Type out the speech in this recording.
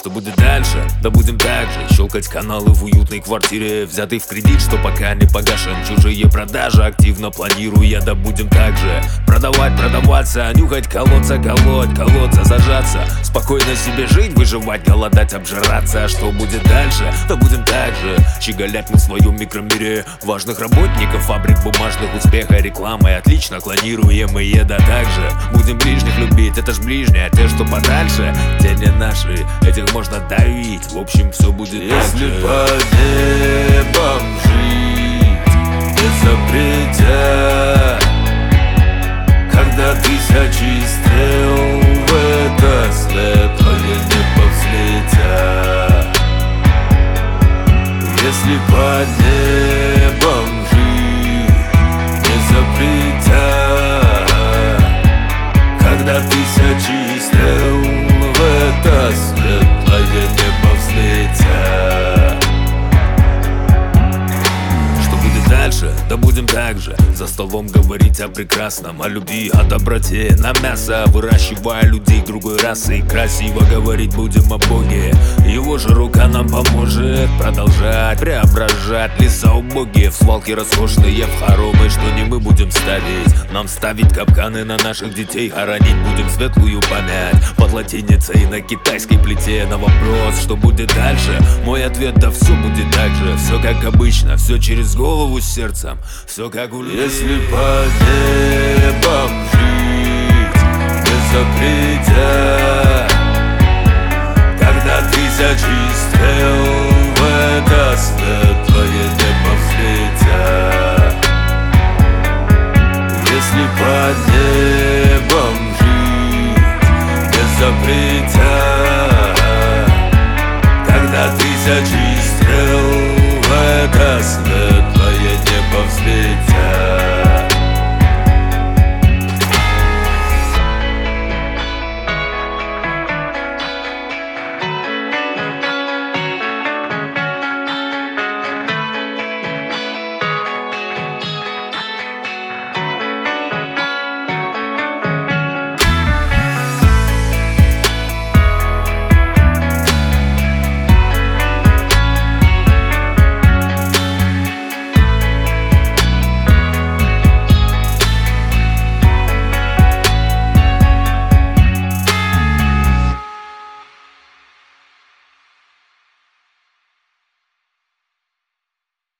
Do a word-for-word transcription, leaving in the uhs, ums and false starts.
Что будет дальше? Да будем так же щелкать каналы в уютной квартире, взятый в кредит, что пока не погашен. Чужие продажи активно планируя, да будем так же продавать, продаваться, нюхать, колоться, колоть, колоться, зажаться, спокойно себе жить, выживать, голодать, обжираться. Что будет дальше? Да будем так же щеголять мы в своем микромире важных работников, фабрик бумажных, успеха, рекламы, отлично клонируемые, да так же будем ближних любить, это ж ближние, а те, что подальше, те не наши, этих можно давить. В общем, все будет если так же. Под небом жить без запретя, когда тысячи стрел в это светлое небо взлетят. Если под небом жить без запретя, когда тысячи стрел в это светлое небо взлетят. Что будет дальше? Да будем так же за столом говорить о прекрасном, о любви, о доброте, на мясо выращивая людей другой расы. Красиво говорить будем о Боге, его же рука нам поможет продолжать преображать леса убогие в свалки роскошные, в хоромы, что не мы будем ставить. Нам ставить капканы на наших детей, хоронить будем светлую память под латиницей на китайской плите. На вопрос, что будет дальше, мой ответ: да все будет так же, все как обычно, все через голову с сердцем, все как у людей. Если под небом жить без запретя, когда тысячи стрел в это светлое